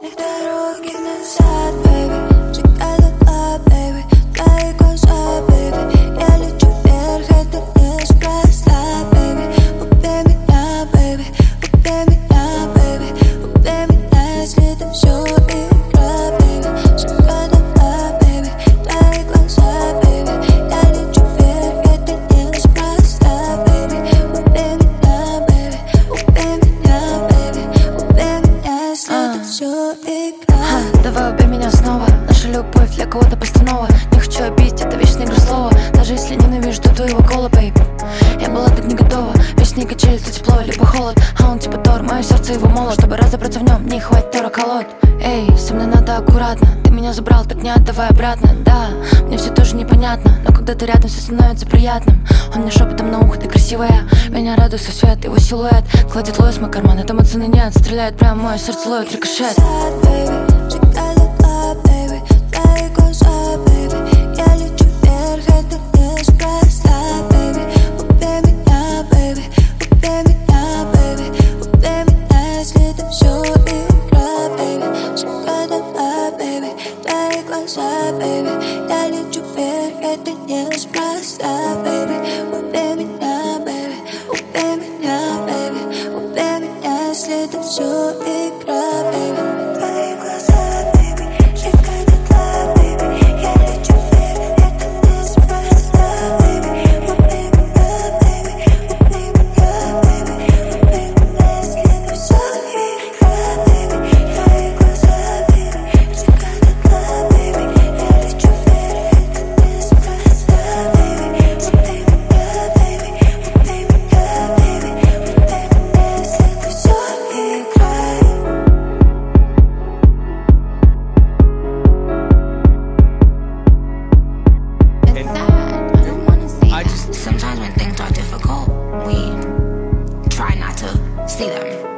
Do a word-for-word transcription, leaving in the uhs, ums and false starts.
И дороги назад, baby, чекай дотла, baby, твои глаза, baby. Я лечу вверх, это неспроста, baby. Убей меня, baby, убей меня, baby. Убей меня, если это всё игра, baby. Чекай дотла, baby, твои глаза, baby. Я лечу вверх, это неспроста, baby. Убей меня, baby, убей меня, baby. Убей меня, если это всё игра. Давай убей меня снова. Наша любовь для кого-то постанова. Не хочу обидеть, это вечная игра слова. Даже если ненавижу до твоего кола, бейб. Я была так не готова. Вечные качели, то тепло, либо холод. А он типа Тор, мое сердце его молот. Чтобы разобраться в нем, не хватит Тора колод. Эй, со мной надо аккуратно. Ты меня забрал, так не отдавай обратно. Да, мне все тоже непонятно, но когда ты рядом, все становится приятным. Он мне шепотом на ухо, ты красивая. Меня радует со свет, его силуэт. Кладет лоес в мой карман, этому цены нет. Стреляет прямо в мое сердце, ловит рикошет. Чекай дотла, baby, твои глаза, baby. Я лечу вверх, это неспроста, baby. Убей меня, baby, убей меня, baby. Убей меня, если это всё игра, baby. Чекай дотла, baby, твои глаза, baby. Я лечу вверх, это неспроста, baby. Убей меня, baby, убей меня, baby. Убей меня, если это всё игра, baby. Твои глаза, baby, чекай дотла, baby. Я лечу вверх, это неспроста, baby. Убей меня, baby, убей меня, baby. Убей меня, если это всё игра, baby. Твои глаза, baby, чекай дотла, baby. Я лечу вверх, это неспроста, baby. Убей меня, baby, убей меня, baby. Убей меня, если это всё игра. It's sad. I don't wanna see I that. just Sometimes when things are difficult, we try not to see them.